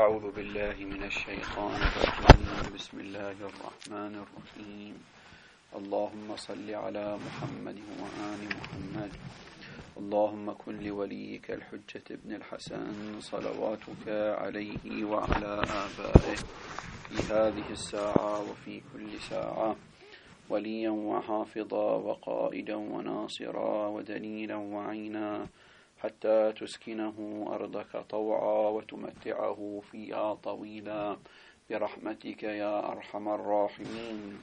أعوذ بالله من الشيطان الرجيم. بسم الله الرحمن الرحيم. اللهم صل على محمد وآل محمد. اللهم كن لوليك الحجة ابن الحسن صلواتك عليه وعلى آبائه في هذه الساعة وفي كل ساعة وليا وحافظا وقائدا وناصرا ودليلا وعينا حتى تسكنه أرضك طوعا وتمتعه فيها طويلا برحمتك يا أرحم الراحمين.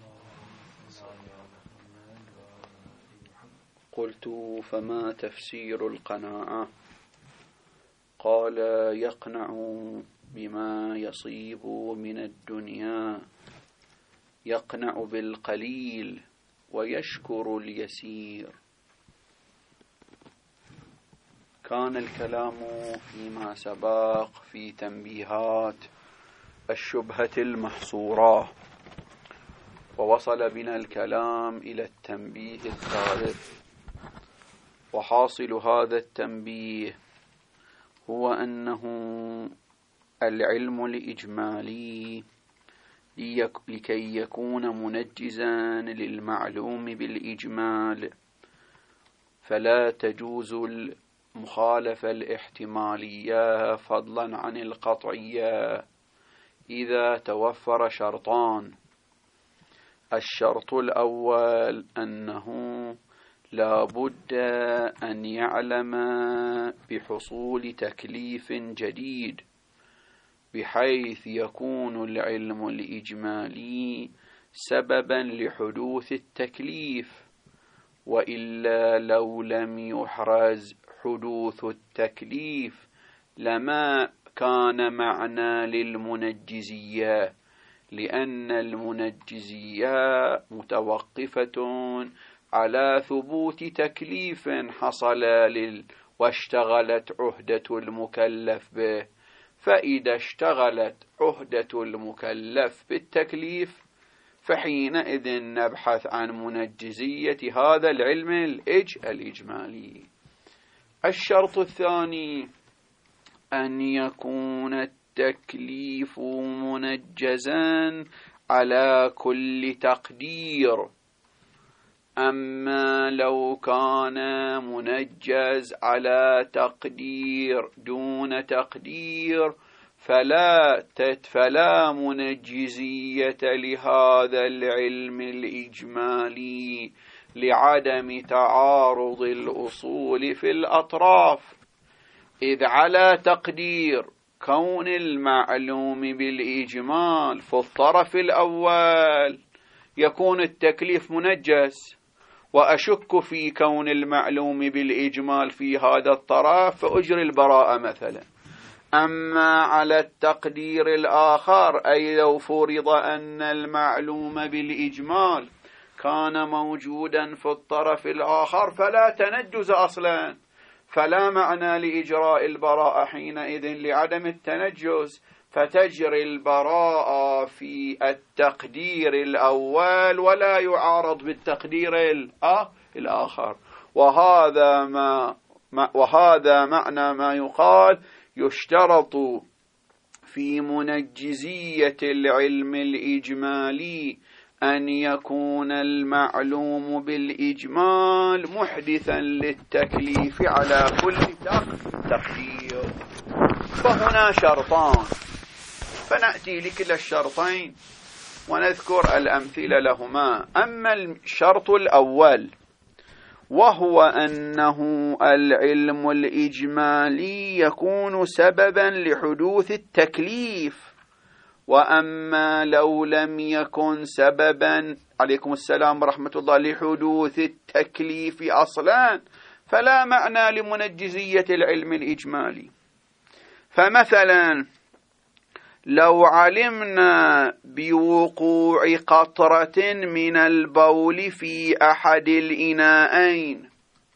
قلت فما تفسير القناعة؟ قال يقنع بما يصيب من الدنيا، يقنع بالقليل ويشكر اليسير. كان الكلام فيما سبق في تنبيهات الشبهة المحصورة، ووصل بنا الكلام إلى التنبيه الثالث. وحاصل هذا التنبيه هو أنه العلم الإجمالي لكي يكون منجزا للمعلوم بالإجمال فلا تجوز المخالفة الاحتمالية فضلا عن القطعية إذا توفر شرطان. الشرط الأول أنه لا بد أن يعلم بحصول تكليف جديد بحيث يكون العلم الإجمالي سببا لحدوث التكليف، وإلا لو لم يحرز حدوث التكليف لما كان معنى للمنجزية، لأن المنجزية متوقفة على ثبوت تكليف حصل واشتغلت عهدة المكلف به. فإذا اشتغلت عهدة المكلف بالتكليف فحينئذ نبحث عن منجزية هذا العلم الإجمالي. الشرط الثاني أن يكون التكليف منجزا على كل تقدير. أما لو كان منجز على تقدير دون تقدير فلا منجزية لهذا العلم الإجمالي لعدم تعارض الأصول في الأطراف. إذ على تقدير كون المعلوم بالإجمال في الطرف الأول يكون التكليف منجز، وأشك في كون المعلوم بالإجمال في هذا الطرف فأجري البراءة مثلا. أما على التقدير الآخر، أي لو فرض أن المعلوم بالإجمال كان موجودا في الطرف الآخر فلا تنجز أصلا، فلا معنى لإجراء البراءة حينئذ لعدم التنجز، فتجري البراءة في التقدير الأول ولا يعارض بالتقدير الآخر. وهذا معنى ما يقال يشترط في منجزية العلم الإجمالي أن يكون المعلوم بالإجمال محدثا للتكليف على كل تقدير. فهنا شرطان، فنأتي لكلا الشرطين ونذكر الأمثلة لهما. أما الشرط الأول وهو أنه العلم الإجمالي يكون سببا لحدوث التكليف، وأما لو لم يكن سببا عليكم السلام ورحمة الله لحدوث التكليف أصلا فلا معنى لمنجزية العلم الإجمالي. فمثلا لو علمنا بوقوع قطرة من البول في أحد الإناءين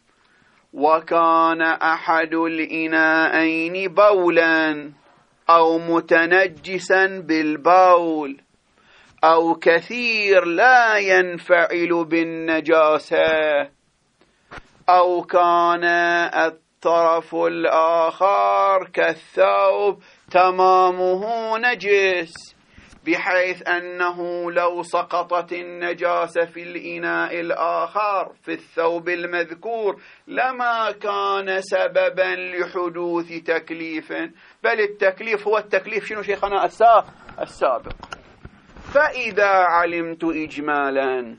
وكان أحد الإناءين بولا أو متنجسا بالبول أو كثير لا ينفعل بالنجاسة، أو كان والطرف الآخر كالثوب تمامه نجس، بحيث أنه لو سقطت النجاسة في الإناء الآخر في الثوب المذكور لما كان سببا لحدوث تكليف، بل التكليف هو التكليف شنو شيخنا السابق. فإذا علمت إجمالا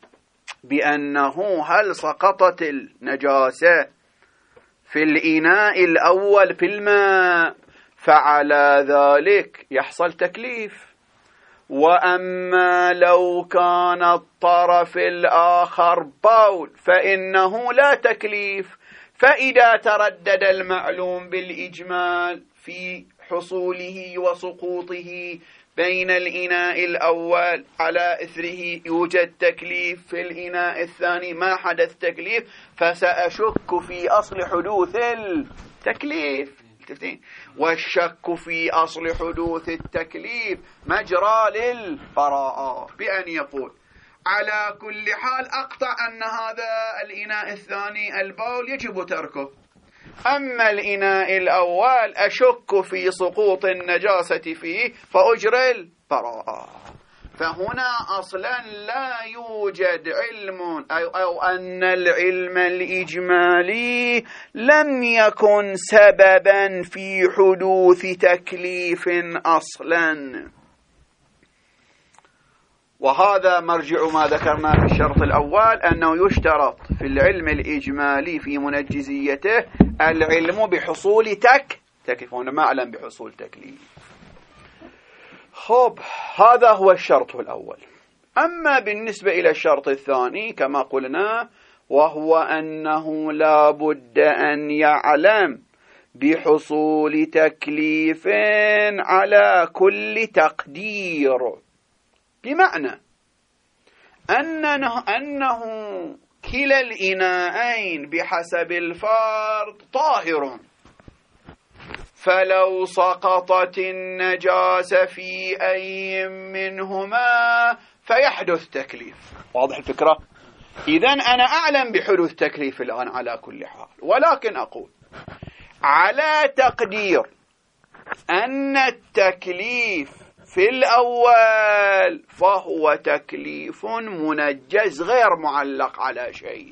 بأنه هل سقطت النجاسة في الإناء الأول في الماء فعلى ذلك يحصل تكليف. وأما لو كان الطرف الآخر بول فإنه لا تكليف. فإذا تردد المعلوم بالإجمال في حصوله وسقوطه بين الإناء الأول على إثره يوجد تكليف، في الإناء الثاني ما حدث تكليف، فسأشك في أصل حدوث التكليف. والشك في أصل حدوث التكليف مجرى للبراءة، بأن يقول على كل حال أقطع أن هذا الإناء الثاني البول يجب تركه، أما الإناء الأول أشك في سقوط النجاسة فيه فأجري البراءة. فهنا أصلا لا يوجد علم أو أن العلم الإجمالي لم يكن سببا في حدوث تكليف أصلا. وهذا مرجع ما ذكرنا في الشرط الأول، أنه يشترط في العلم الإجمالي في منجزيته العلم بحصول تكليف، هنا ما أعلم بحصول تكليف. خب، هذا هو الشرط الأول. أما بالنسبة إلى الشرط الثاني كما قلنا، وهو أنه لا بد أن يعلم بحصول تكليف على كل تقدير، بمعنى أنه كلا الإناءين بحسب الفرض طاهر، فلو سقطت النجاسة في أي منهما فيحدث تكليف. واضح الفكرة؟ إذن أنا أعلم بحدوث تكليف الآن على كل حال، ولكن أقول على تقدير أن التكليف في الأول فهو تكليف منجز غير معلق على شيء،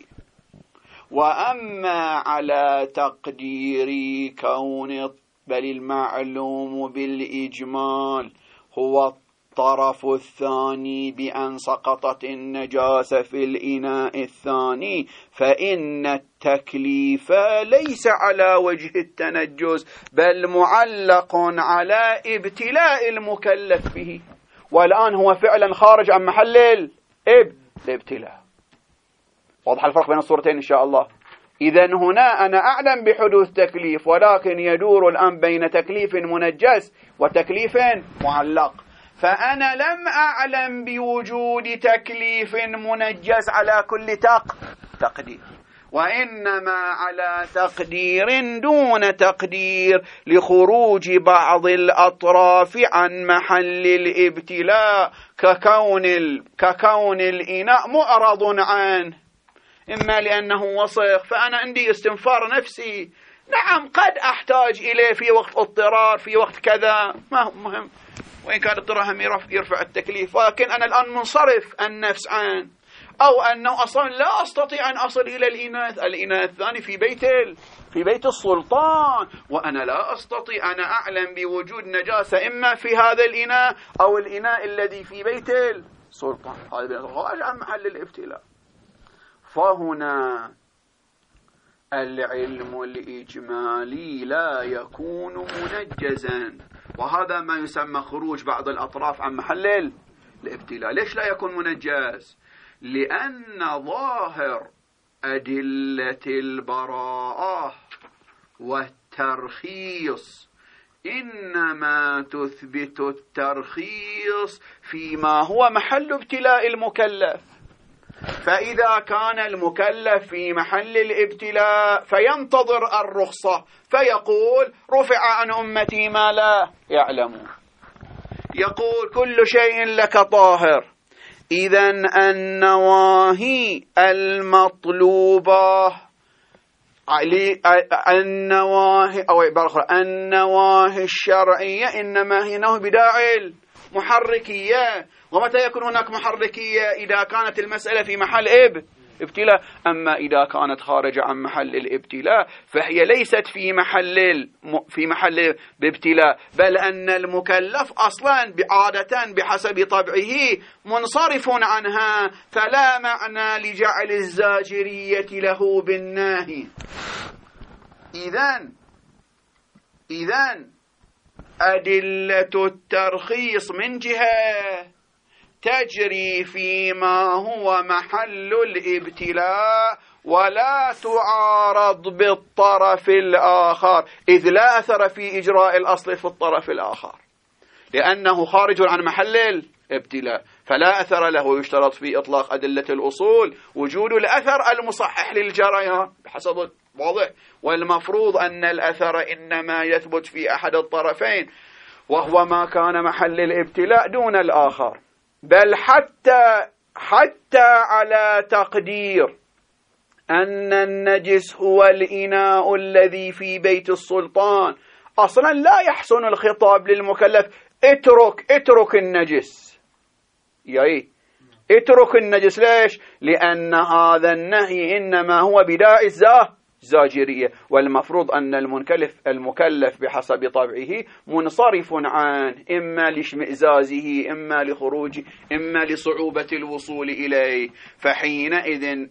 وأما على تقدير كون بل المعلوم بالإجمال هو الطرف الثاني بأن سقطت النجاسة في الإناء الثاني، فإن التكليف ليس على وجه التنجز بل معلق على ابتلاء المكلف به، والآن هو فعلا خارج عن محل الابتلاء. واضح الفرق بين الصورتين إن شاء الله. إذن هنا أنا أعلم بحدوث تكليف، ولكن يدور الآن بين تكليف منجز وتكليف معلق، فأنا لم أعلم بوجود تكليف منجز على كل تقدير، وإنما على تقدير دون تقدير لخروج بعض الأطراف عن محل الابتلاء، ككون الإناء معرض عنه، إما لأنه وسخ فأنا عندي استنفار نفسي، نعم قد أحتاج إليه في وقت اضطرار في وقت كذا، ما هو مهم، وإن كان اضطرارهم يرفع التكليف، ولكن أنا الآن منصرف النفس عنه، أو أنه أصلا لا أستطيع أن أصل إلى الإناء الثاني في بيت السلطان، وأنا لا أستطيع أن أعلم بوجود نجاسة إما في هذا الإناء أو الإناء الذي في بيت السلطان، هذا خارج عن محل الابتلاء. فهنا العلم الإجمالي لا يكون منجزا، وهذا ما يسمى خروج بعض الأطراف عن محل الابتلاء. ليش لا يكون منجز؟ لأن ظاهر أدلة البراءة والترخيص إنما تثبت الترخيص فيما هو محل ابتلاء المكلف، فإذا كان المكلف في محل الابتلاء فينتظر الرخصة، فيقول رفع عن أمتي ما لا يعلمون، يقول كل شيء لك طاهر. إذن النواهي المطلوبة النواهي أو عبارة أخرى النواهي الشرعية إنما هي نوع بداعي المحركية. ومتى يكون هناك محركية؟ إذا كانت المسألة في محل ابتلاء. أما إذا كانت خارجة عن محل الابتلاء فهي ليست في محل بابتلاء، بل أن المكلف أصلا عادة بحسب طبعه منصرف عنها، فلا معنى لجعل الزاجرية له بالناهي. إذن أدلة الترخيص من جهة تجري فيما هو محل الابتلاء ولا تعارض بالطرف الآخر، إذ لا أثر في إجراء الأصل في الطرف الآخر لأنه خارج عن محل الابتلاء، فلا أثر له. يشترط في إطلاق أدلة الأصول وجود الأثر المصحح للجريان بحسب واضح، والمفروض أن الأثر إنما يثبت في أحد الطرفين وهو ما كان محل الابتلاء دون الآخر. بل حتى على تقدير أن النجس هو الإناء الذي في بيت السلطان، أصلا لا يحسن الخطاب للمكلف اترك النجس، يعني اترك النجس. ليش؟ لأن هذا النهي إنما هو بداعي الزاجرية، والمفروض أن المكلف بحسب طبعه منصرف عنه، إما لاشمئزازه إما لخروجه إما لصعوبة الوصول إليه. فحينئذ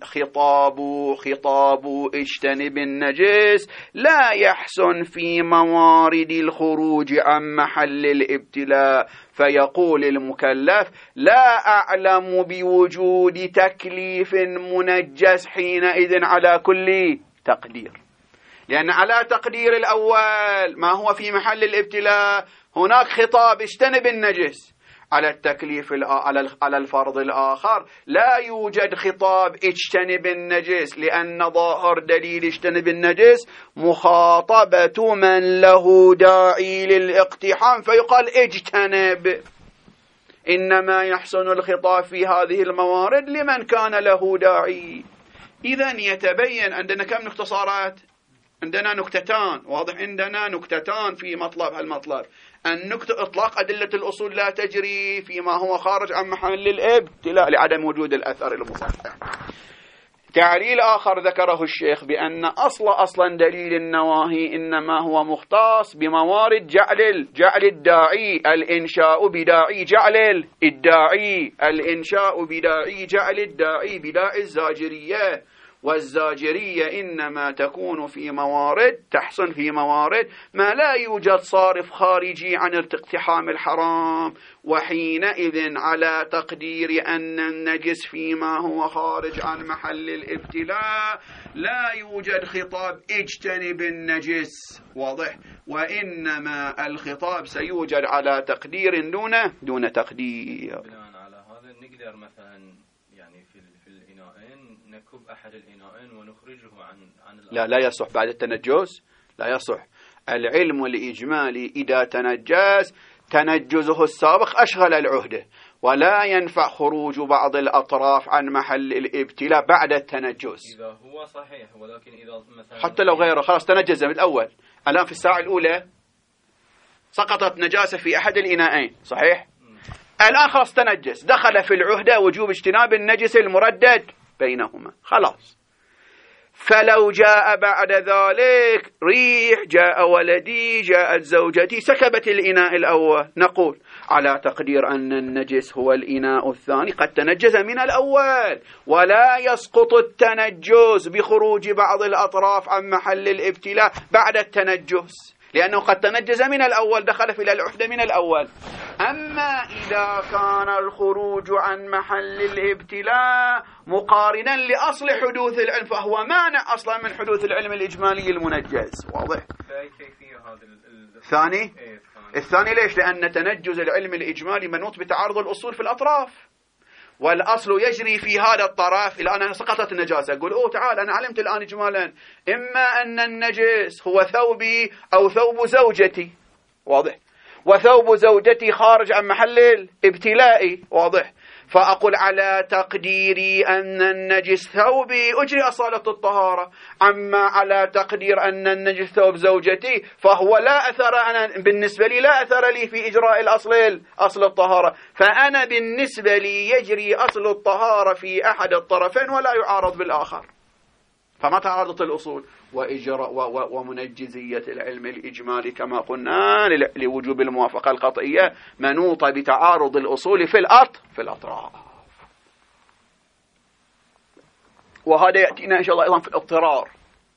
خطاب اجتنب النجس لا يحسن في موارد الخروج عن محل الابتلاء، فيقول المكلف لا أعلم بوجود تكليف منجس حينئذ على كل تقدير، لأن على تقدير الأول ما هو في محل الابتلاء هناك خطاب اجتنب النجس، على التكليف على الفرض الآخر لا يوجد خطاب اجتنب النجس، لأن ظاهر دليل اجتنب النجس مخاطبة من له داعي للاقتحام فيقال اجتنب. إنما يحسن الخطاب في هذه الموارد لمن كان له داعي. إذن يتبين عندنا كم نقطة صارت؟ عندنا نكتتان، واضح عندنا نكتتان في هالمطلب. النكتة إطلاق أدلة الأصول لا تجري فيما هو خارج عن محل الابتلاء لعدم وجود الأثر المصحح. تعليل آخر ذكره الشيخ بأن أصلا دليل النواهي إنما هو مختص بموارد جعل الداعي الإنشاء بداعي جعل الداعي الإنشاء بداعي جعل الداعي بداعي الزاجرية، والزاجرية إنما تكون في موارد تحصل في موارد ما لا يوجد صارف خارجي عن اقتحام الحرام، وحينئذ على تقدير أن النجس فيما هو خارج عن محل الابتلاء لا يوجد خطاب اجتنب النجس، واضح، وإنما الخطاب سيوجد على تقدير دون تقدير. بناء على هذا نقدر مثلا يعني في الإناءين نكب أحد الإناءين ونخرجه عن لا يصح بعد التنجس، لا يصح. العلم الإجمالي إذا تنجزه السابق أشغل العهدة، ولا ينفع خروج بعض الأطراف عن محل الابتلاء بعد التنجس. إذا هو صحيح، ولكن إذا مثلا حتى لو غيره خلاص تنجز من الأول. الآن في الساعة الأولى سقطت نجاسة في أحد الإناءين، صحيح؟ الآن خلاص تنجس، دخل في العهدة وجوب اجتناب النجس المردد بينهما، خلاص. فلو جاء بعد ذلك ريح، جاء ولدي، جاءت زوجتي، سكبت الإناء الأول، نقول على تقدير أن النجس هو الإناء الثاني قد تنجز من الأول، ولا يسقط التنجس بخروج بعض الأطراف عن محل الابتلاء بعد التنجس، لأنه قد تنجز من الأول، دخل في العهدة من الأول. أما إذا كان الخروج عن محل الابتلاء مقارنا لأصل حدوث العلم فهو مانع أصلا من حدوث العلم الإجمالي المنجز، واضح؟ الثاني ليش؟ لأن تنجز العلم الإجمالي منوط بتعارض الأصول في الأطراف، والأصل يجري في هذا الطرف. الآن أنا سقطت النجاسة، أقول تعال أنا علمت الآن إجمالا إما أن النجس هو ثوبي أو ثوب زوجتي، واضح، وثوب زوجتي خارج عن محل الابتلاء، واضح، فأقول على تقديري أن النجس ثوبي أجري أصالة الطهارة، أما على تقدير أن النجس ثوب زوجتي فهو لا أثر، أنا بالنسبة لي لا أثر لي في إجراء أصل الطهارة، فأنا بالنسبة لي يجري أصل الطهارة في أحد الطرفين ولا يعارض بالآخر. فما تعارضت الأصول ومنجزية العلم الإجمالي كما قلنا لوجوب الموافقة القطعية منوطة بتعارض الأصول في الأطراف. وهذا يأتينا إن شاء الله أيضا في الاضطرار.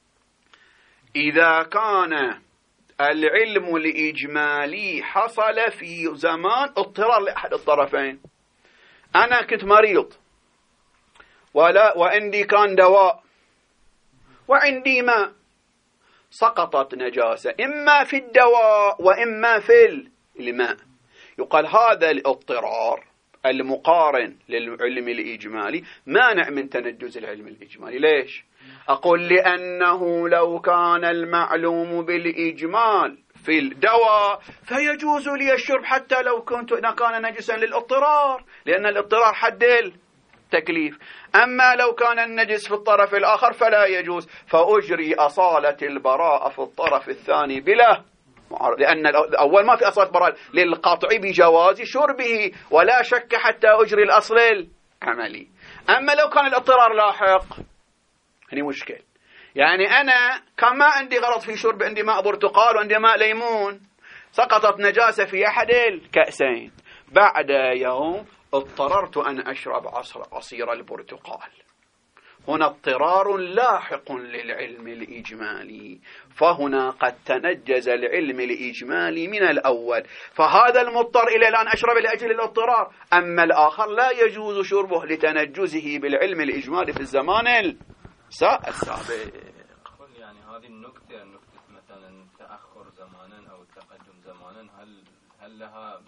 إذا كان العلم الإجمالي حصل في زمان اضطرار لأحد الطرفين، أنا كنت مريض وعندي كان دواء وعندي ماء، سقطت نجاسة إما في الدواء وإما في الماء، يقال هذا الاضطرار المقارن للعلم الإجمالي مانع من تنجز العلم الإجمالي. ليش؟ أقول لأنه لو كان المعلوم بالإجمال في الدواء فيجوز لي الشرب حتى لو كان نجسا للاضطرار، لأن الاضطرار حد التكليف. أما لو كان النجس في الطرف الآخر فلا يجوز، فأجري أصالة البراءة في الطرف الثاني بلا، لأن الأول ما في أصالة براءة للقطع بجواز شربه ولا شك حتى أجري الأصل العملي. أما لو كان الاضطرار لاحق هني مشكل، يعني أنا كان ما عندي غرض في شرب، عندي ماء برتقال وعندي ماء ليمون، سقطت نجاسة في أحد الكأسين، بعد يوم اضطررت أن أشرب عصير البرتقال، هنا اضطرار لاحق للعلم الإجمالي، فهنا قد تنجز العلم الإجمالي من الأول، فهذا المضطر إلى الآن أشرب لأجل الاضطرار، أما الآخر لا يجوز شربه لتنجزه بالعلم الإجمالي في الزمان السابق. يعني هذه النكتة مثلا تأخر زمانا أو تقدم زمانا، هل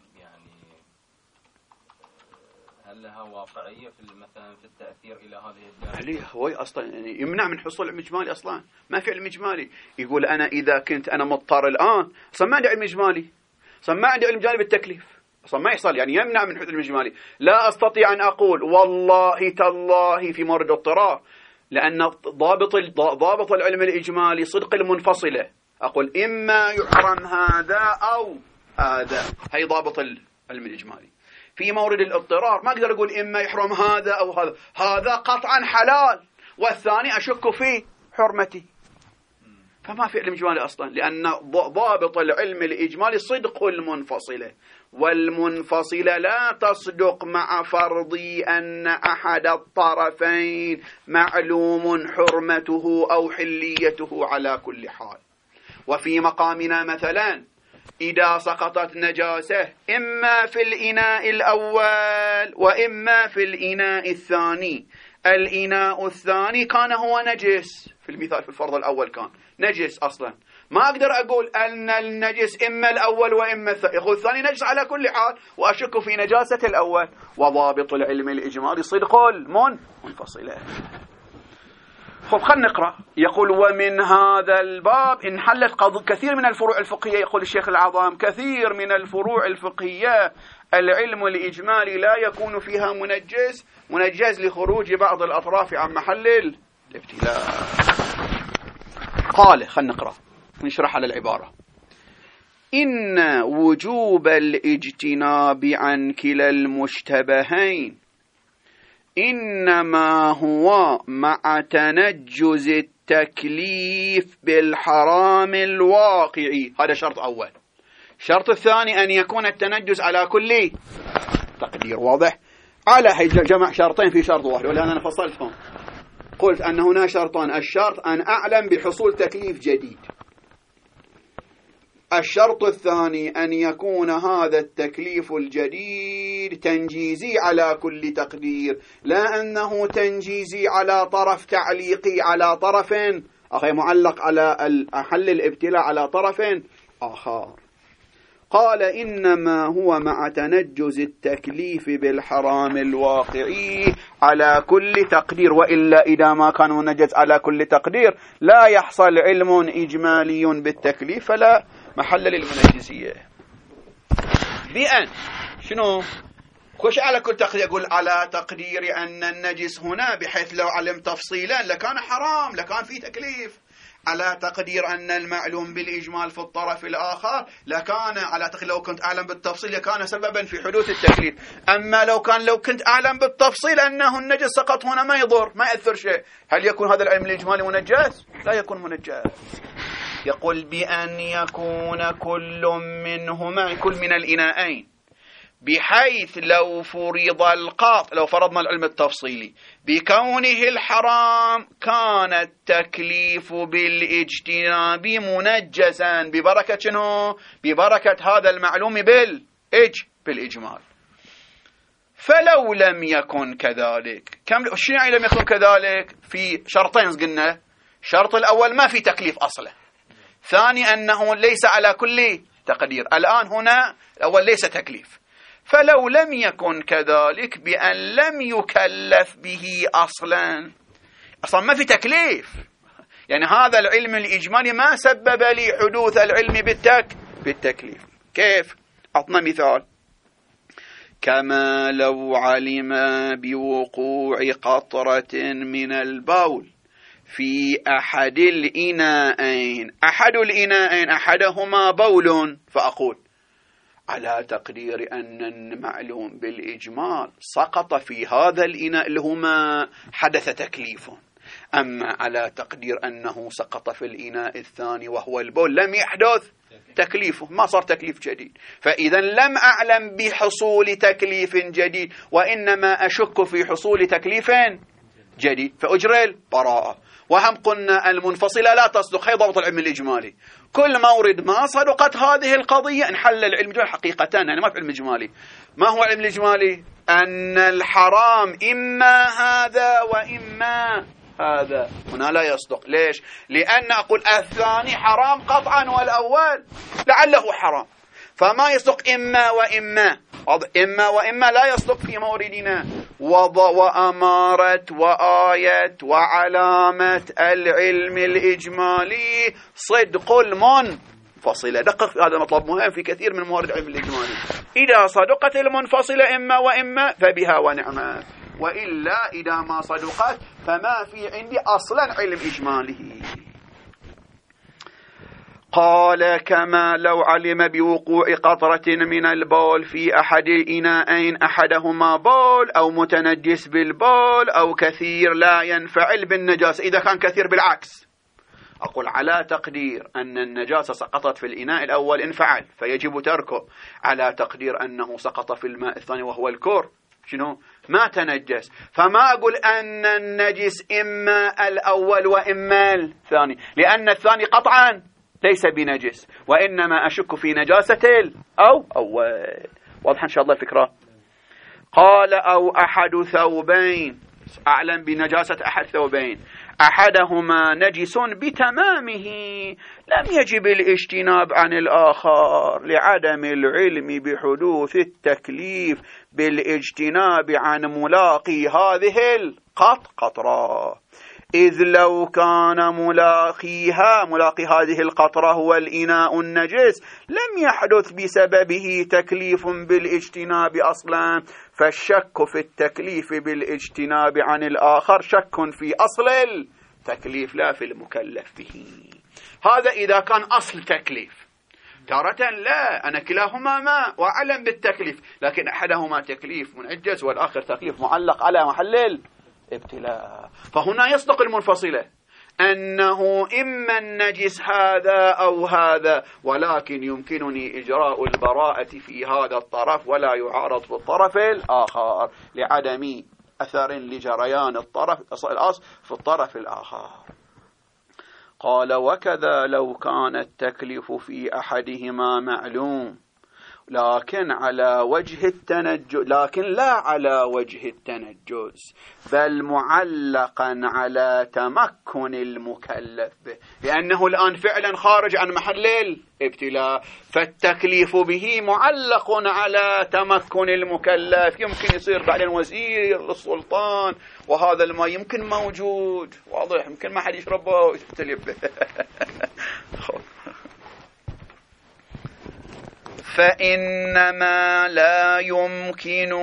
لها واقعية مثلا في التأثير إلى هذه الدرجة؟ هو أصلا يعني يمنع من حصول علم إجمالي، أصلا ما في علم إجمالي. يقول أنا إذا كنت أنا مضطر الآن أصلا ما عندي علم إجمالي، أصلا ما عندي علم إجمالي بالتكليف، أصلا ما يحصل، يعني يمنع من حصول علم إجمالي. لا أستطيع أن أقول والله تالله في مورد اضطرار، لأن ضابط العلم الإجمالي صدق المنفصلة، أقول إما يحرم هذا أو هذا، هي ضابط العلم الإجمالي. في مورد الاضطرار ما أقدر أقول إما يحرم هذا أو هذا، هذا قطعا حلال والثاني أشك في حرمتي، فما في علم إجمالي أصلا، لأن ضابط العلم الإجمالي صدق المنفصلة، والمنفصلة لا تصدق مع فرضي أن أحد الطرفين معلوم حرمته أو حليته على كل حال. وفي مقامنا مثلا إذا سقطت نجاسة إما في الإناء الأول وإما في الإناء الثاني، الإناء الثاني كان هو نجس، في المثال في الفرض الأول كان نجس أصلا، ما أقدر أقول أن النجس إما الأول وإما الثاني نجس على كل حال، وأشك في نجاسة الأول. وضابط العلم الإجمالي صدق المنفصلة. خلينا نقرأ. يقول ومن هذا الباب انحلت كثير من الفروع الفقهية، يقول الشيخ العظام كثير من الفروع الفقهية العلم الإجمالي لا يكون فيها منجز لخروج بعض الأطراف عن محل الابتلاء. قال خلينا نقرأ نشرح على العبارة. إن وجوب الاجتناب عن كلا المشتبهين إنما هو مع تنجز التكليف بالحرام الواقعي، هذا شرط أول. الشرط الثاني أن يكون التنجز على كل تقدير. واضح؟ على هي جمع شرطين في شرط واحد، ولهذا أنا فصلتهم، قلت أن هنا شرطان: الشرط أن أعلم بحصول تكليف جديد، الشرط الثاني أن يكون هذا التكليف الجديد تنجيزي على كل تقدير، لا أنه تنجيزي على طرف تعليقي على طرف أخي معلق على حل الابتلاء على طرف آخر. قال إنما هو مع تنجز التكليف بالحرام الواقعي على كل تقدير، وإلا إذا ما كان منجز على كل تقدير لا يحصل علم إجمالي بالتكليف فلا محل للمنجزية. بأن شنو؟ كوش على كل تقدير، يقول على تقدير أن النجس هنا بحيث لو علم تفصيلا لكان حرام، لكان في تكليف. على تقدير أن المعلوم بالإجمال في الطرف الآخر لكان، على تقدير لو كنت أعلم بالتفصيل لكان سببا في حدوث التكليف. أما لو كنت أعلم بالتفصيل أنه النجس سقط هنا ما يضر، ما يأثر شيء، هل يكون هذا العلم الإجمالي منجس؟ لا يكون منجس. يقول بأن يكون كل منهما، كل من الإناءين، بحيث لو فرض القاط، لو فرضنا العلم التفصيلي بكونه الحرام كان التكليف بالاجتناب منجسا ببركة شنو؟ ببركة هذا المعلوم بالإجمال. فلو لم يكن كذلك، شنو يعني لم يكن كذلك؟ في شرطين قلنا. الشرط الأول ما في تكليف أصلا، ثاني أنه ليس على كل تقدير. الآن هنا الأول ليس تكليف، فلو لم يكن كذلك بأن لم يكلف به أصلا ما في تكليف، يعني هذا العلم الإجمالي ما سبب لي حدوث العلم بالتكليف. كيف؟ أعطنا مثال. كما لو علم بوقوع قطرة من البول في أحد الإناءين، أحد الإناءين أحدهما بول، فأقول على تقدير أن المعلوم بالإجمال سقط في هذا الإناء اللي هما حدث تكليف، أما على تقدير أنه سقط في الإناء الثاني وهو البول لم يحدث تكليفه، ما صار تكليف جديد. فإذا لم أعلم بحصول تكليف جديد، وإنما أشك في حصول تكليف جديد، فأجري البراءة. وهم قلنا المنفصلة لا تصدق، هي ضبط العلم الإجمالي. كل مورد ما صدقت هذه القضية انحل العلم الإجمالي حقيقة، يعني ما في علم إجمالي. ما هو العلم الإجمالي؟ أن الحرام إما هذا وإما هذا، هنا لا يصدق. ليش؟ لأن أقول الثاني حرام قطعا والأول لعله حرام، فما يصدق إما وإما. إما وإما لا يصدق في موردنا. وأمارة وآية وعلامة العلم الإجمالي صدق المنفصلة. دقق في هذا المطلب مهم في كثير من موارد العلم الإجمالي. إذا صدقت المنفصلة إما وإما فبها ونعمة، وإلا إذا ما صدقت فما في عندي أصلا علم إجمالي. قال كما لو علم بوقوع قطرة من البول في أحد الإناءين أحدهما بول أو متنجس بالبول أو كثير لا ينفعل بالنجاسة. إذا كان كثير بالعكس، أقول على تقدير أن النجاسة سقطت في الإناء الأول انفعل فيجب تركه، على تقدير أنه سقط في الماء الثاني وهو الكور شنو؟ ما تنجس، فما أقول أن النجس إما الأول وإما الثاني، لأن الثاني قطعا ليس بنجس، وإنما أشك في نجاسة أول. واضح إن شاء الله الفكرة. قال أو أحد ثوبين، أعلم بنجاسة أحد ثوبين أحدهما نجس بتمامه لم يجب الاجتناب عن الآخر لعدم العلم بحدوث التكليف بالاجتناب عن ملاقي هذه القطرة، إذ لو كان ملاقي هذه القطرة هو الإناء النجس لم يحدث بسببه تكليف بالاجتناب أصلا، فالشك في التكليف بالاجتناب عن الآخر شك في أصل التكليف لا في المكلف به. هذا إذا كان أصل تكليف. تارة لا، أنا كلاهما ما وأعلم بالتكليف، لكن أحدهما تكليف منعجز والآخر تكليف معلق على محل ابتلاء. فهنا يصدق المنفصلة أنه إما النجس هذا أو هذا، ولكن يمكنني إجراء البراءة في هذا الطرف ولا يعارض في الطرف الآخر لعدم أثر لجريان الأصل في الطرف الآخر. قال وكذا لو كان التكليف في أحدهما معلوم لكن لا على وجه التنجس بل معلقا على تمكن المكلف به، لأنه الآن فعلا خارج عن محل الابتلاء، فالتكليف به معلق على تمكن المكلف. يمكن يصير بعدين وزير للسلطان وهذا الماء يمكن موجود، واضح، يمكن ما حد يشربه ويختلف به. فإنما لا يمكن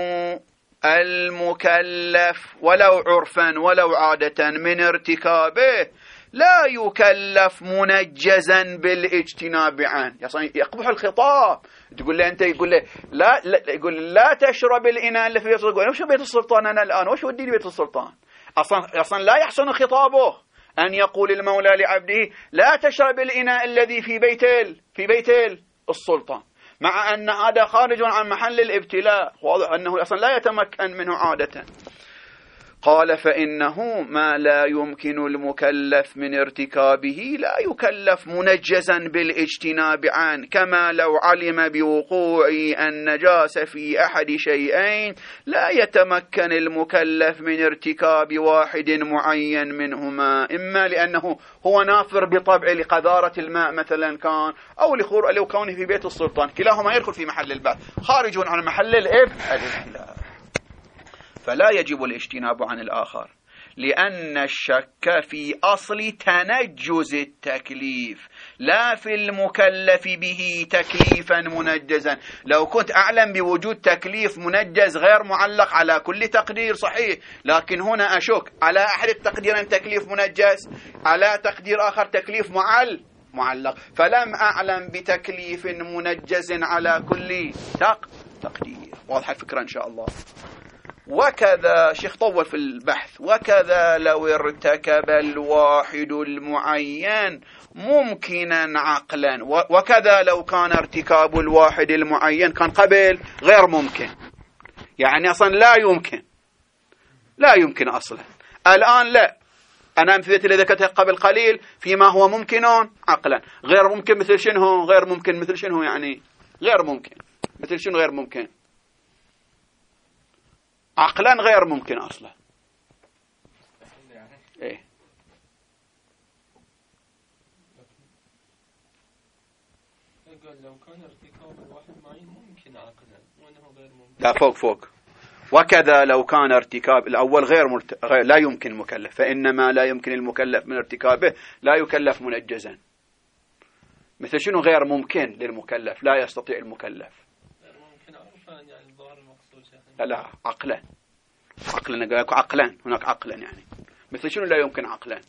المكلف ولو عرفا ولو عادة من ارتكابه لا يكلف منجزا بالاجتناب عنه. يقبح الخطاب. تقول له أنت، يقول له لا يقول لا تشرب الإناء اللي في بيت السلطان. وش بيت السلطان أنا الآن؟ وش وديني بيت السلطان؟ أصلا لا يحسن خطابه أن يقول المولى لعبده لا تشرب الإناء الذي في بيت السلطان، مع أن هذا خارج عن محل الابتلاء. واضح أنه أصلا لا يتمكن منه عادة. قال فإنه ما لا يمكن المكلف من ارتكابه لا يكلف منجزا بالاجتناب عنه، كما لو علم بوقوع النجاسة في أحد شيئين لا يتمكن المكلف من ارتكاب واحد معين منهما، إما لأنه هو نافر بطبع لقذارة الماء مثلا كان، أو لو كونه في بيت السلطان، كلاهما يدخل في محل البحث، خارج عن محل الابتلاء، فلا يجب الاجتناب عن الآخر، لأن الشك في أصل تنجز التكليف لا في المكلف به تكليفا منجزا. لو كنت أعلم بوجود تكليف منجز غير معلق على كل تقدير صحيح، لكن هنا أشك على أحد التقديرين تكليف منجز، على تقدير آخر تكليف معلق، فلم أعلم بتكليف منجز على كل تقدير. واضحة الفكرة إن شاء الله. وكذا شيخ طول في البحث، وكذا لو ارتكب الواحد المعين ممكنا عقلا، وكذا لو كان ارتكاب الواحد المعين كان قبل غير ممكن، يعني أصلا لا يمكن أصلا. الآن لا، أنا أمثلة اللي ذكرتها قبل قليل فيما هو ممكن عقلا، غير ممكن مثل شنو؟ غير ممكن مثل شنو؟ يعني غير ممكن مثل شنو؟ غير ممكن عقلا غير ممكن أصلا. إيه؟ لو كان ارتكاب الواحد معين ممكن عقلا وأنه غير ممكن. لا، فوق. وكذا لو كان ارتكاب الأول لا يمكن مكلف، فإنما لا يمكن المكلف من ارتكابه لا يكلف منجزا. مثل شنو غير ممكن للمكلف؟ لا يستطيع المكلف. غير ممكن عرفا، يعني الظاهر المقصود شيخ. لا، عقلا هناك عقلا، يعني مثل شنو لا يمكن عقلا؟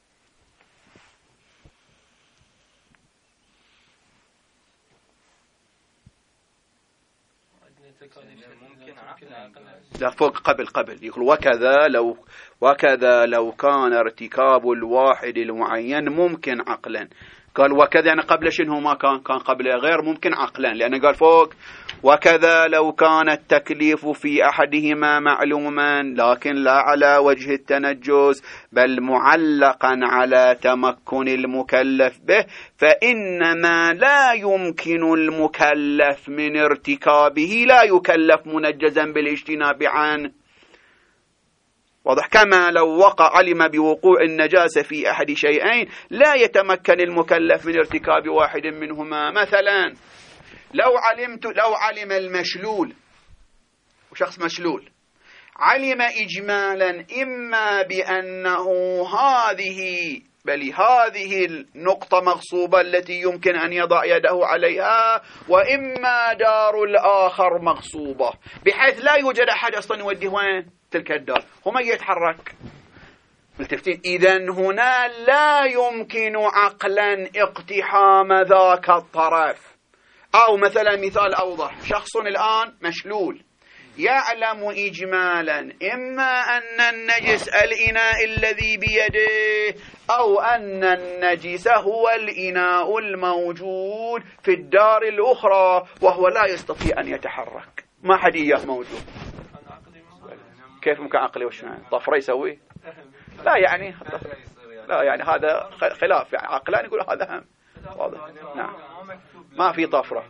لا، فوق قبل يقول وكذا لو كان ارتكاب الواحد المعين ممكن عقلا. قال وكذا يعني قبل شنو ما كان قبل غير ممكن عقلا، لأنه قال فوق وكذا لو كان التكليف في أحدهما معلوما لكن لا على وجه التنجز بل معلقا على تمكن المكلف به، فإنما لا يمكن المكلف من ارتكابه لا يكلف منجزا بالاجتناب عنه. واضح؟ كما لو علم بوقوع النجاسة في أحد شيئين لا يتمكن المكلف من ارتكاب واحد منهما. مثلا لو علم المشلول، وشخص مشلول علم إجمالا إما بأنه هذه النقطة مغصوبة التي يمكن أن يضع يده عليها، وإما دار الآخر مغصوبة، بحيث لا يوجد أحد أصلا يوديه وين تلك الدار، هم يتحرك ملتفتين. إذن هنا لا يمكن عقلا اقتحام ذاك الطرف. أو مثلا مثال أوضح، شخص الآن مشلول يعلم إجمالا إما أن النجس الإناء الذي بيده أو أن النجس هو الإناء الموجود في الدار الأخرى، وهو لا يستطيع أن يتحرك، ما حد إياه موجود. كيف ممكن عقلي وش طفرة يسوي؟ لا يعني هذا خلاف، يعني عقلان يقول هذا هم واضح. نعم، ما في طفرة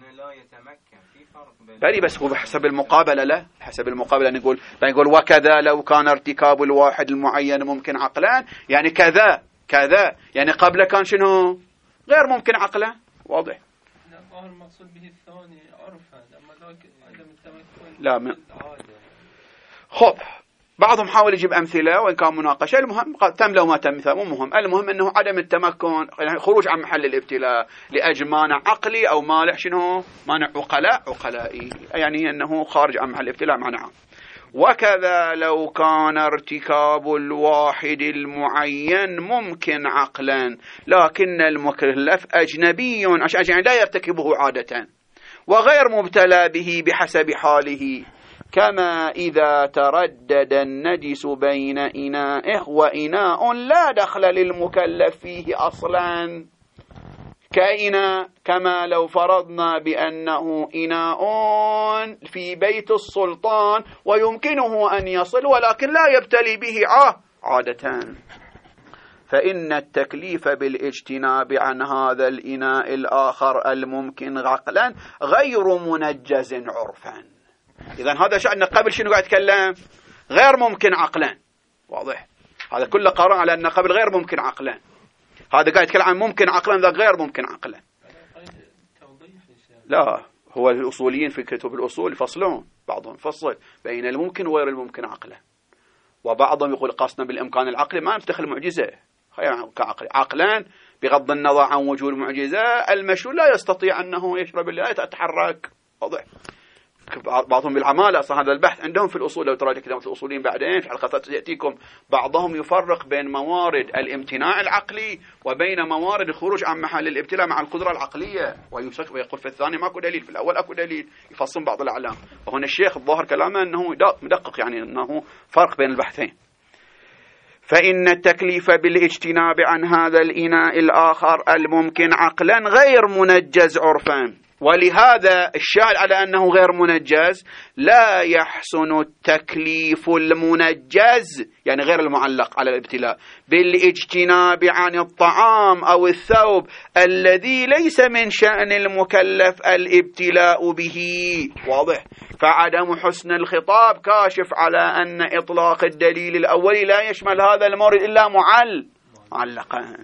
بس هو حسب المقابلة. لا، حسب المقابلة نقول وكذا لو كان ارتكاب الواحد المعين ممكن عقلان، يعني كذا يعني قبل كان شنو غير ممكن عقلا. واضح؟ الظاهر المقصود به الثاني عرفا، أما ذاك عدم التمكن لا خب بعضهم حاول يجيب أمثلة وإن كان مناقشة. المهم تم لو ما تم مو مهم، المهم أنه عدم التمكن، يعني خروج عن محل الابتلاء لأجل مانع عقلي أو مانع شنو، مانع عقلائي، يعني أنه خارج عن محل الابتلاء معنى. وكذا لو كان ارتكاب الواحد المعين ممكن عقلا لكن المكلف أجنبي عشان لا يرتكبه عادة وغير مبتلى به بحسب حاله، كما إذا تردد النجس بين إنائه وإناء لا دخل للمكلف فيه أصلا كما لو فرضنا بأنه إناء في بيت السلطان ويمكنه أن يصل ولكن لا يبتلي به عادة، فإن التكليف بالاجتناب عن هذا الإناء الآخر الممكن عقلا غير منجز عرفا. إذن هذا شأن قبل شنو قاعد يتكلم؟ غير ممكن عقلا، واضح؟ هذا كله قرار على أن قبل غير ممكن عقلا، هذا قاعد يتكلم عن ممكن عقلا، ذا غير ممكن عقلا. لا، هو الأصوليين في كتب الأصول يفصلون، بعضهم يفصل بين الممكن وغير الممكن عقلا، وبعضهم يقول قصنا بالإمكان العقلي ما نفتخر معجزة عقلا بغض النظر عن وجود المعجزة، المشهور لا يستطيع أنه يشرب لا يتحرك، واضح؟ بعضهم بالعمالة، أصلا هذا البحث عندهم في الأصول، لو تراجع كلام الأصوليين بعدين في حلقات يأتيكم، بعضهم يفرق بين موارد الامتناع العقلي وبين موارد الخروج عن محل الابتلاء مع القدرة العقلية، ويقول في الثاني ماكو دليل، في الأول أكو دليل، يفصل بعض الأعلام. وهنا الشيخ الظاهر كلامه أنه مدقق، يعني أنه فرق بين البحثين. فإن التكليف بالاجتناب عن هذا الإناء الآخر الممكن عقلا غير منجز عرفا، ولهذا الشاهد على أنه غير منجز لا يحسن التكليف المنجز، يعني غير المعلق على الابتلاء، بالاجتناب عن الطعام أو الثوب الذي ليس من شأن المكلف الابتلاء به، واضح؟ فعدم حسن الخطاب كاشف على أن إطلاق الدليل الأولي لا يشمل هذا المورد إلا معلقا.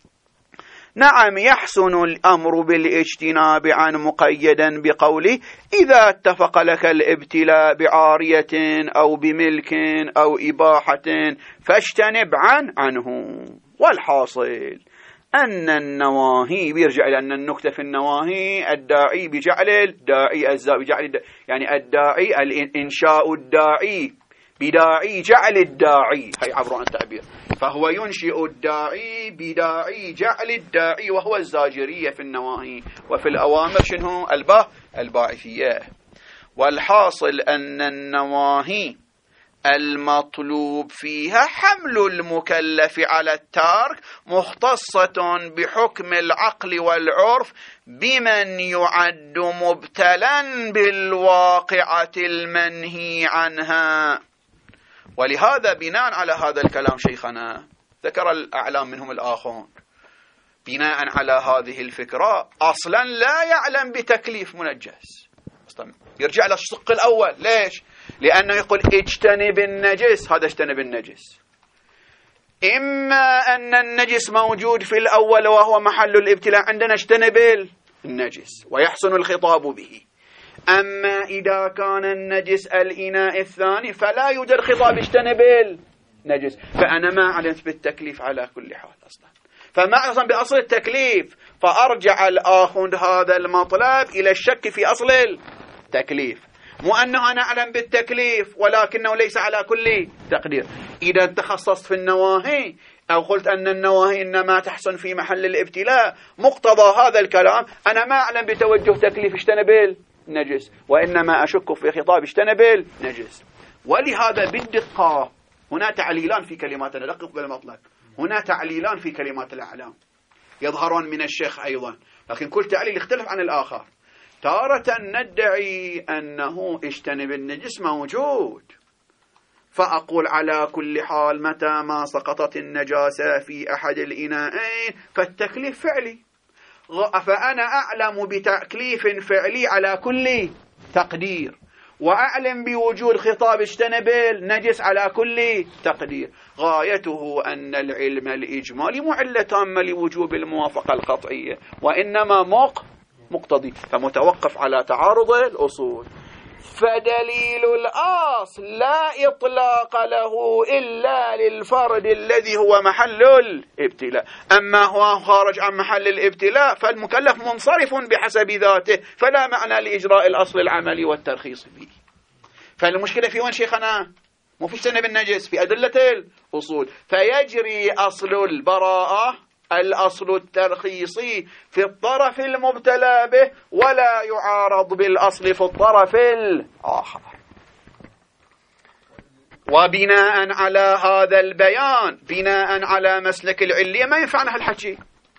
نعم، يحسن الأمر بالاجتناب عن مقيدا بقوله إذا اتفق لك الابتلاء بعارية أو بملك أو إباحة فاجتنب عنه. والحاصل أن النواهي بيرجع إلى أن النكتة في النواهي الداعي بجعل الداعي يعني الداعي الإنشاء الداعي بداعي جعل الداعي، هي عبر عن تعبير، فهو ينشئ الداعي بداعي جعل الداعي، وهو الزاجرية في النواهي، وفي الأوامر شنو؟ الباعثية. والحاصل أن النواهي المطلوب فيها حمل المكلف على التارك مختصة بحكم العقل والعرف بمن يعد مبتلا بالواقعة المنهي عنها. ولهذا بناء على هذا الكلام شيخنا ذكر الأعلام منهم الآخرون، بناء على هذه الفكرة أصلا لا يعلم بتكليف منجز، يرجع للشق الأول. ليش؟ لأنه يقول اجتنب النجس، هذا اجتنب النجس، إما أن النجس موجود في الأول وهو محل الابتلاء عندنا اجتنب النجس ويحسن الخطاب به، أما إذا كان النجس الإناء الثاني فلا يوجد خطاب اجتنب النجس، فأنا ما علمت بالتكليف على كل حال أصلا، فما أصلا بأصل التكليف، فأرجع الآخذ هذا المطلب إلى الشك في أصل التكليف، مو أنه أنا أعلم بالتكليف ولكنه ليس على كل تقدير. إذا تخصصت في النواهي أو قلت أن النواهي إنما تحسن في محل الابتلاء، مقتضى هذا الكلام أنا ما أعلم بتوجه تكليف اجتنب النجس، وإنما أشك في خطاب اجتنب النجس. ولهذا بالدقة هنا تعليلان في كلمات، ندقق بالمطلق، هنا تعليلان في كلمات الأعلام يظهرون من الشيخ أيضا، لكن كل تعليل يختلف عن الآخر. تارة ندعي أنه اجتنب النجس موجود، فأقول على كل حال متى ما سقطت النجاسة في أحد الإناءين فالتكليف فعلي، فأنا أعلم بتكليف فعلي على كل تقدير، وأعلم بوجود خطاب اجتنب النجس على كل تقدير. غايته أن العلم الإجمالي معلة تامة لوجوب الموافقة القطعية، وإنما مقتضي، فمتوقف على تعارض الأصول. فدليل الأصل لا إطلاق له إلا للفرد الذي هو محل الابتلاء. أما هو خارج عن محل الابتلاء فالمكلف منصرف بحسب ذاته، فلا معنى لإجراء الأصل العملي والترخيص فيه. فالمشكلة في وين شيخنا؟ مو في اجتنب النجس، في أدلة الأصول. فيجري أصل البراءة الأصل الترخيصي في الطرف المبتلى به، ولا يعارض بالأصل في الطرف الآخر. وبناء على هذا البيان، بناء على مسلك العلية، ما ينفعنا هالحكي.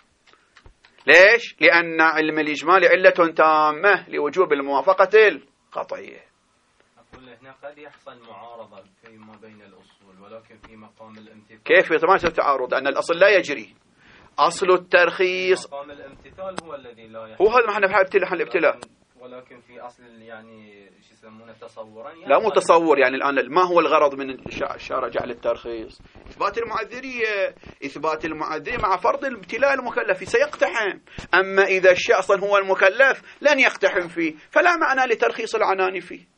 ليش؟ لأن علم الإجمال علة تامة لوجوب الموافقة القطعية. أقول هنا قد يحصل معارضة فيما بين الأصول، ولكن في مقام الامتثال. كيف ما تعارض؟ أن الأصل لا يجري. أصل الترخيص مقام الامتثال هو الذي لا يحصل. هو هذا ما احنا في الابتلاء. ولكن في أصل يعني شو يسمونه تصورا، لا مو تصور. يعني الآن ما هو الغرض من الشارع جعل الترخيص؟ إثبات المعذرية. إثبات المعذرية مع فرض الابتلاء المكلف سيقتحم. أما إذا الشيء أصلا هو المكلف لن يقتحم فيه، فلا معنى لترخيص العنان فيه.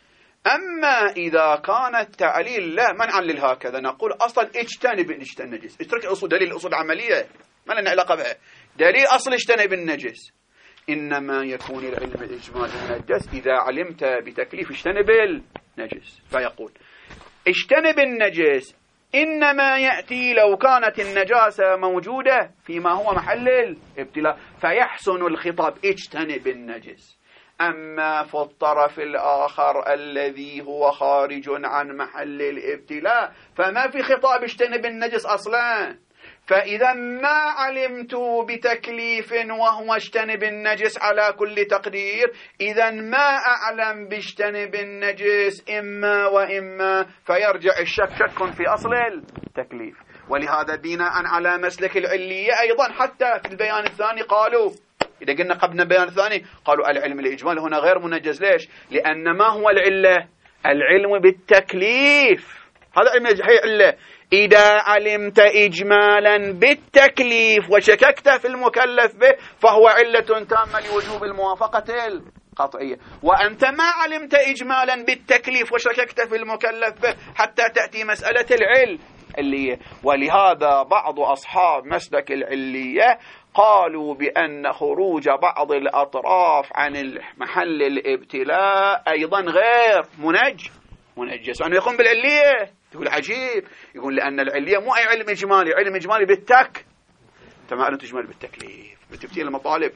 أما إذا كان التعليل لا، ما نعلل هكذا، نقول أصلا اجتنب النجس، اترك الأصول، دليل الأصول العملية ما لنا علاقة بها، دليل أصل اجتنب النجس. إنما يكون العلم الإجمالي النجس إذا علمت بتكليف اجتنب النجس. فيقول اجتنب النجس إنما يأتي لو كانت النجاسة موجودة فيما هو محل الابتلاء، فيحسن الخطاب اجتنب النجس. أما في الطرف الآخر الذي هو خارج عن محل الابتلاء فما في خطاب اجتنب النجس أصلا. فإذا ما علمت بتكليف وهو اجتنب النجس على كل تقدير، إذا ما أعلم باجتنب النجس إما وإما، فيرجع الشك شك في أصل التكليف. ولهذا بناء على مسلك العلية أيضا حتى في البيان الثاني قالوا، إذا قلنا قبل البيان الثاني قالوا العلم الإجمالي هنا غير منجز. ليش؟ لأن ما هو العلة؟ العلم بالتكليف، هذا علم العلة. إذا علمت إجمالا بالتكليف وشككت في المكلف به فهو علة تامة لوجوب الموافقة القطعية. وأنت ما علمت إجمالا بالتكليف وشككت في المكلف به حتى تأتي مسألة العلية. ولهذا بعض أصحاب مسلك العلية قالوا بأن خروج بعض الأطراف عن محل الابتلاء أيضا غير منجس، أنه يقوم بالعلية. تقول عجيب، يقول لأن العلية مو أي علم إجمالي، علم إجمالي بالتك، أنت ما علمت إجمالي بالتكليف بتبتين المطالب.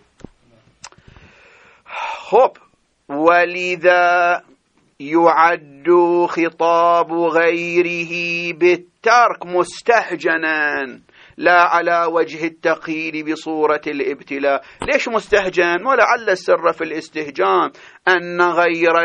خب، ولذا يعد خطاب غيره بالترك مستهجنا لا على وجه التقييد بصورة الابتلاء. ليش مستهجن؟ ولعل السر في الاستهجان أن غير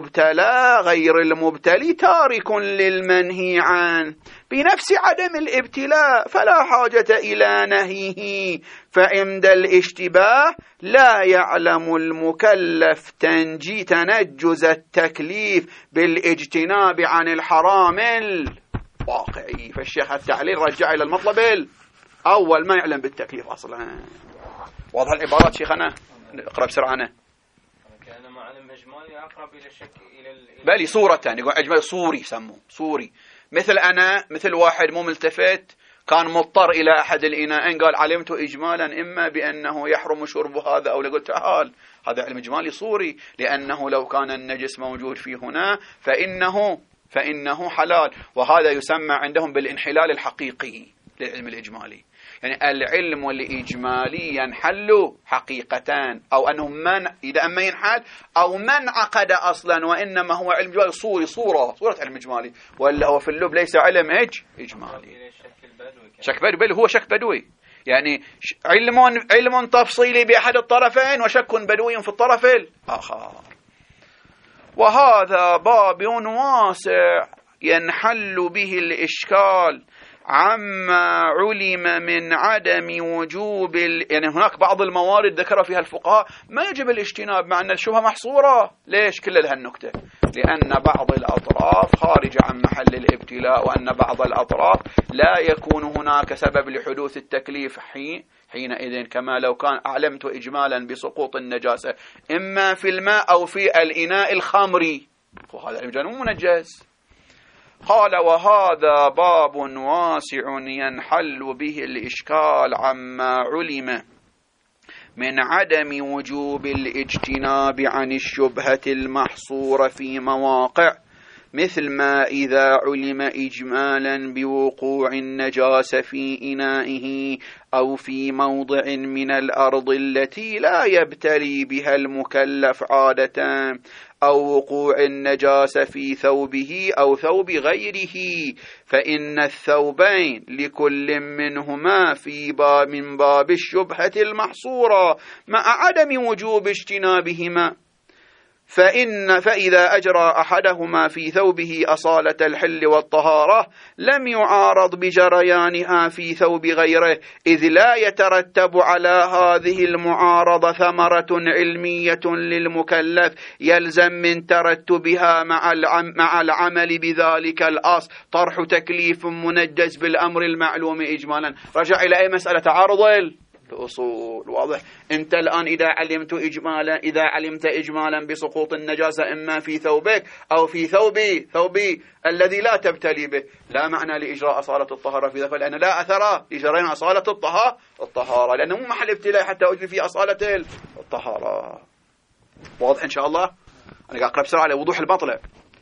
المبتلي تارك للمنهي عنه بنفس عدم الابتلاء، فلا حاجة إلى نهيه. فعند الاشتباه لا يعلم المكلف تنجز التكليف بالاجتناب عن الحرام الواقعي. فالشيخ التعليل رجع إلى المطلب أول، ما يعلم بالتكليف أصلا. واضح العبارات شيخنا؟ اقرأ بسرعة. كان معلم إجمالي أقرب إلى الشك بلي صورة يقول إجمالي صوري، سموه صوري. مثل واحد مو ملتفت كان مضطر إلى أحد الإناءين قال علمت إجمالا إما بأنه يحرم شرب هذا أو لقلت تعال، هذا علم إجمالي صوري، لأنه لو كان النجس موجود في هنا فإنه حلال. وهذا يسمى عندهم بالانحلال الحقيقي للعلم الإجمالي. يعني العلم الإجمالي ينحل حقيقة، أو أنه إذا أما ينحل أو من عقد أصلا، وإنما هو علم إجمالي صوري، صورة علم إجمالي، ولا هو في اللب ليس علم إجمالي. شك بدوي، هو شك بدوي، يعني علم تفصيلي بأحد الطرفين وشك بدوي في الطرف الآخر. وهذا باب واسع ينحل به الإشكال عما علم من عدم وجوب يعني هناك بعض الموارد ذكر فيها الفقهاء ما يجب الاجتناب، مع أن الشبهة محصورة. ليش كل لها النكتة؟ لأن بعض الأطراف خارج عن محل الابتلاء، وأن بعض الأطراف لا يكون هناك سبب لحدوث التكليف حينئذ كما لو كان أعلمت إجمالا بسقوط النجاسة إما في الماء أو في الإناء الخمري، وهذا الإجمال مو منجس. قال وهذا باب واسع ينحل به الإشكال عما علم من عدم وجوب الاجتناب عن الشبهة المحصورة في مواقع، مثل ما إذا علم إجمالا بوقوع النجاسة في إنائه أو في موضع من الأرض التي لا يبتلي بها المكلف عادة، أو وقوع النجاسة في ثوبه أو ثوب غيره، فإن الثوبين لكل منهما من باب الشبهة المحصورة مع عدم وجوب اجتنابهما، فإذا أجرى أحدهما في ثوبه أصالة الحل والطهارة لم يعارض بجريانها في ثوب غيره، إذ لا يترتب على هذه المعارضة ثمرة علمية للمكلف يلزم من ترتبها مع العمل بذلك الأصل طرح تكليف منجز بالأمر المعلوم إجمالا. رجع إلى أي مسألة تعارض الأصول. واضح؟ أنت الآن إذا علمت إجمالا بسقوط النجاسة إما في ثوبك أو في ثوبي الذي لا تبتلي به، لا معنى لإجراء أصالة الطهارة في ذلك، لأن لا أثر لجريان أصالة الطهارة، لأنه مو محل ابتلاء حتى أجري في أصالة الطهارة. واضح إن شاء الله؟ أنا قاعد أقرأ بسرعة على وضوح المطلب.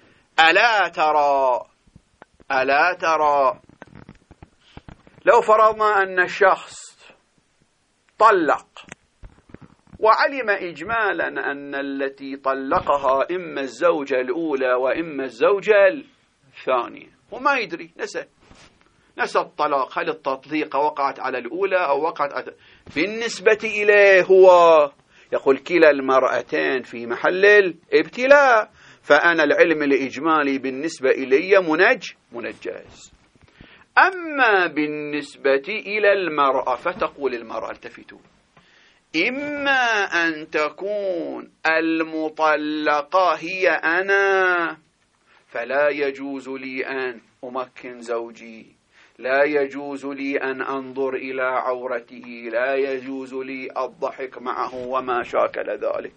ألا ترى لو فرضنا أن الشخص طلق وعلم إجمالا أن التي طلقها إما الزوجة الأولى وإما الزوجة الثانية، وما يدري، نسى الطلاق، هل التطليق وقعت على الأولى أو وقعت على بالنسبة إليه هو يقول كلا المرأتين في محل الابتلاء، فأنا العلم الإجمالي بالنسبة إلي منجز. أما بالنسبة إلى المرأة فتقول المرأة، التفتوا، إما أن تكون المطلقة هي أنا، فلا يجوز لي أن أمكن زوجي، لا يجوز لي أن أنظر إلى عورته، لا يجوز لي الضحك معه وما شاكل ذلك.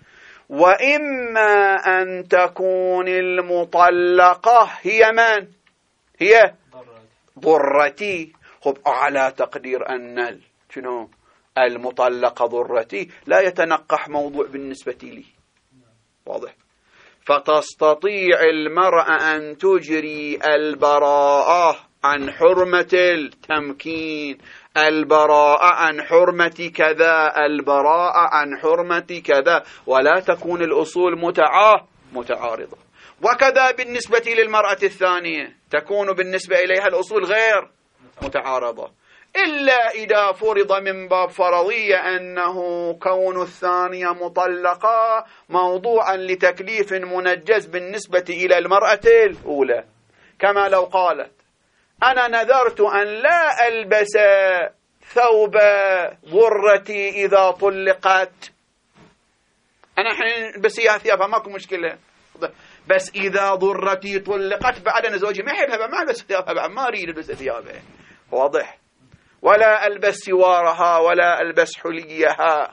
وإما أن تكون المطلقة هي من؟ هي ضرتي. خب على تقدير أن المطلقة ضرتي لا يتنقح موضوع بالنسبة لي. واضح؟ فتستطيع المرأة أن تجري البراءة عن حرمة التمكين، البراءة عن حرمة كذا، البراءة عن حرمة كذا، ولا تكون الأصول متعارضة. وكذا بالنسبة للمرأة الثانية تكون بالنسبة إليها الأصول غير متعارضة، إلا إذا فرض من باب فرضية أنه كون الثانية مطلقة موضوعا لتكليف منجز بالنسبة إلى المرأة الأولى، كما لو قالت أنا نذرت أن لا ألبس ثوب ضرتي إذا طلقت، أنا حين بسيها ثيابها ماكو مشكلة، بس إذا ضرتي طلقت بعد أن زوجي ما يحبها ما ألبس ثيابها بعد، ما أريد ألبس ثيابها. واضح؟ ولا ألبس سوارها ولا ألبس حليها.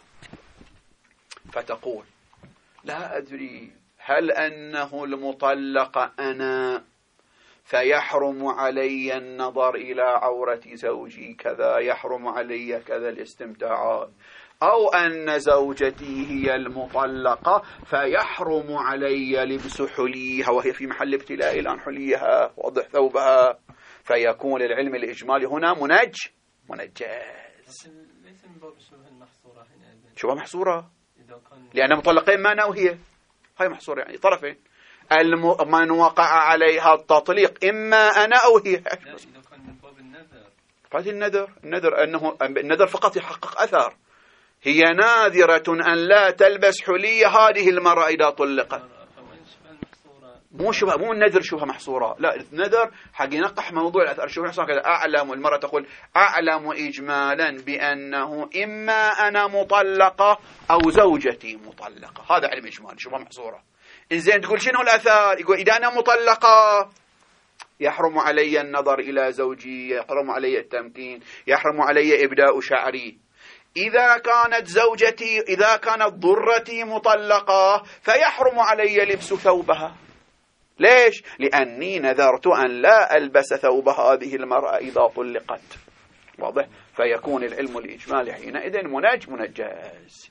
فتقول لا أدري هل أنه المطلق أنا فيحرم علي النظر إلى عورة زوجي كذا، يحرم علي كذا الاستمتاعات، أو أن زوجتي هي المطلقة فيحرم علي لبس حليها وهي في محل ابتلاء الآن حليها وضع ثوبها، فيكون العلم الإجمالي هنا منجز. ليس من باب الشبهة المحصورة هنا. شبهة محصورة لأن مطلقين ما أنا وهي، هاي محصورة يعني طرفين، من وقع عليها التطليق إما أنا أو هي. لا إذا كان من باب النذر أنه النذر فقط يحقق أثر، هي ناذرة أن لا تلبس حلية هذه المرأة إذا طلقت. مو النذر شبهة محصورة، لا النذر حق ينقح موضوع الأثر. شبهة محصورة كذا أعلم، المرأة تقول أعلم إجمالا بأنه إما أنا مطلقة أو زوجتي مطلقة، هذا علم إجمالي شبهة محصورة. إنزين تقول شنو الأثار؟ يقول إذا أنا مطلقة يحرم علي النظر إلى زوجي، يحرم علي التمكين، يحرم علي إبداء شعري، إذا كانت ضرتي مطلقة فيحرم علي لبس ثوبها. ليش؟ لأني نذرت أن لا ألبس ثوب هذه المرأة إذا طلقت. واضح؟ فيكون العلم الإجمالي حينئذ منجز.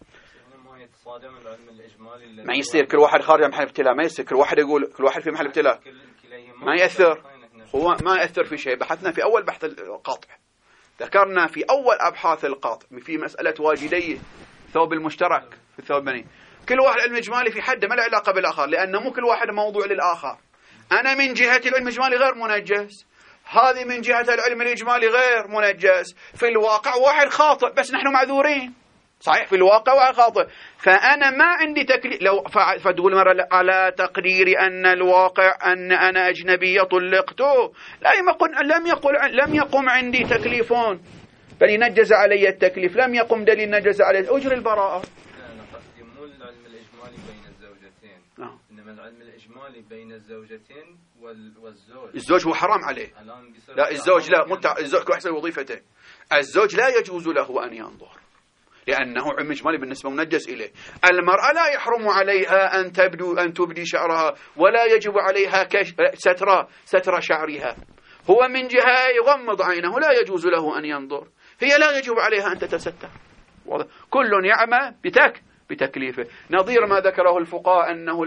ما يصير كل واحد خارج محل ابتلاء، ما يصير كل واحد يقول كل واحد في محل ابتلاء، ما يأثر، هو ما يأثر في شيء. بحثنا في أول بحث القطع، ذكرنا في أول أبحاث القطع في مسألة واجدي ثوب المشترك في الثوب بني، كل واحد علم إجمالي في حده ما له علاقة بالآخر، لأنه مو كل واحد موضوع للآخر. أنا من جهة العلم الإجمالي غير منجز، هذه من جهة العلم الإجمالي غير منجز. في الواقع واحد خاطئ بس نحن معذورين، صحيح في الواقع واحد خاطئ، فأنا ما عندي تكليف. لو فتقول مرة على تقدير أن الواقع أن أنا أجنبية طلقته، لم يقم عندي تكليف بل ينجز علي التكليف، لم يقم دليل نجز علي أجر البراءة. مو العلم الإجمالي بين الزوجتين، إنما العلم الإجمالي بين الزوجتين والزوج. الزوج هو حرام عليه، لا الزوج لا، الزوج كل أحسن وظيفته، الزوج لا يجوز له أن ينظر لأنه علم إجمالي بالنسبة منجز إليه. المرأة لا يحرم عليها أن تبدي شعرها، ولا يجب عليها ستر شعرها. هو من جهة يغمض عينه لا يجوز له أن ينظر، هي لا يجب عليها أن تتستر. كل يعمى بتكليفه. نظير ما ذكره الفقهاء أنه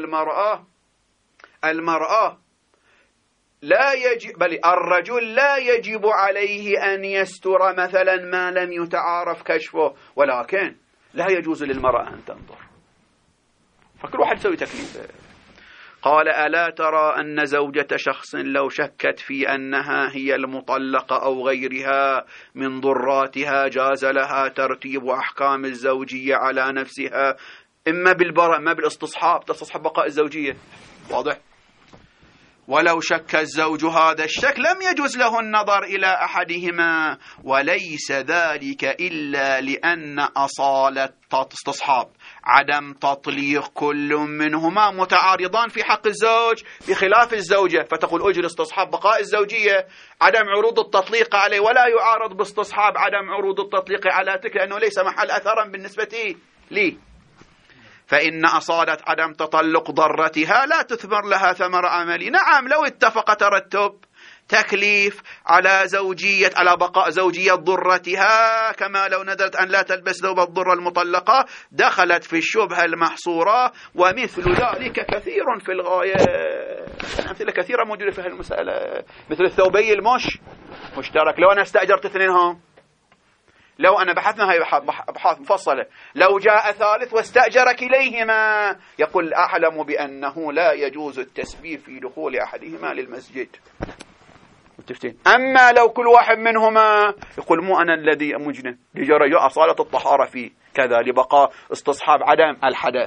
المرأة لا يجب، بل الرجل لا يجب عليه أن يستر مثلا ما لم يتعارف كشفه، ولكن لا يجوز للمرأة أن تنظر، فكل واحد يسوي تكليفه. قال ألا ترى أن زوجة شخص لو شكت في أنها هي المطلقة أو غيرها من ضراتها جاز لها ترتيب أحكام الزوجية على نفسها، إما بالبراء ما بالاستصحاب، تستصحب بقاء الزوجية. واضح؟ ولو شك الزوج هذا الشك لم يجوز له النظر إلى أحدهما، وليس ذلك إلا لأن أصالة استصحاب عدم تطليق كل منهما متعارضان في حق الزوج بخلاف الزوجة، فتقول أجر استصحاب بقاء الزوجية عدم عروض التطليق عليه، ولا يعارض باستصحاب عدم عروض التطليق على تلك لأنه ليس محل أثرا بالنسبة لي. فإن أصالة عدم تطلق ضرتها لا تثمر لها ثمر عملي. نعم لو اتفق ترتب تكليف على بقاء زوجية ضرتها، كما لو نذرت أن لا تلبس ثوب الضرة المطلقة، دخلت في الشبهة المحصورة، ومثل ذلك كثير في الغاية. أمثلة كثيرة موجودة في هذه المسألة، مثل الثوبي مشترك. لو أنا استأجرت اثنينهم، لو أنا بحثنا هاي أبحاث مفصلة، لو جاء ثالث واستأجر كليهما، يقول أعلم بأنه لا يجوز التسبيب في دخول أحدهما للمسجد. متفتين. أما لو كل واحد منهما يقول مو أنا الذي أمجنه لجرى أصالة الطهارة فيه كذا لبقاء استصحاب عدم الحدث،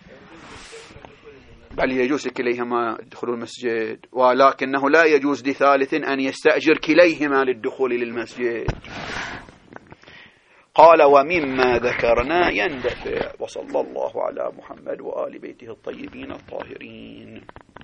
بل يجوز كليهما دخول المسجد، ولكنه لا يجوز لثالث أن يستأجر كليهما للدخول للمسجد. قال ومما ذكرنا يندفع. وصلى الله على محمد وآل بيته الطيبين الطاهرين.